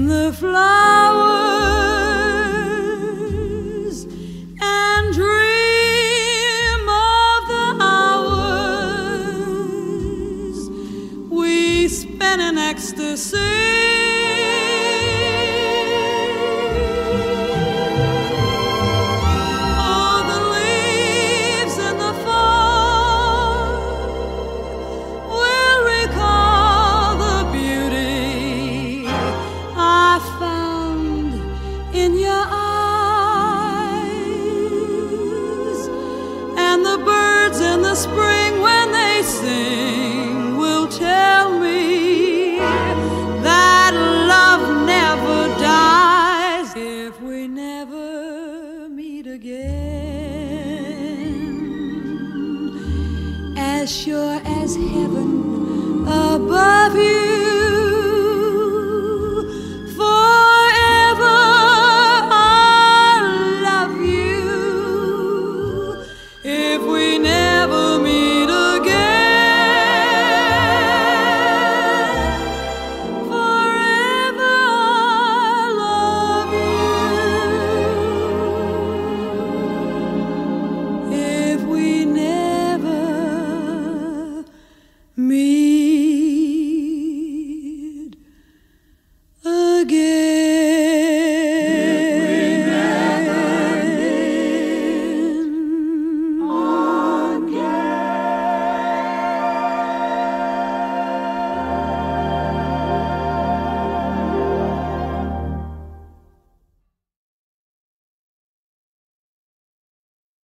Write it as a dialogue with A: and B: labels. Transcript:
A: the flowers and dream of the hours we spent in ecstasy. All the leaves in the fall will recall the beauty I found in your eyes, and the birds in the spring when they sing will tell me that love never dies if we never meet again. As sure as heaven above you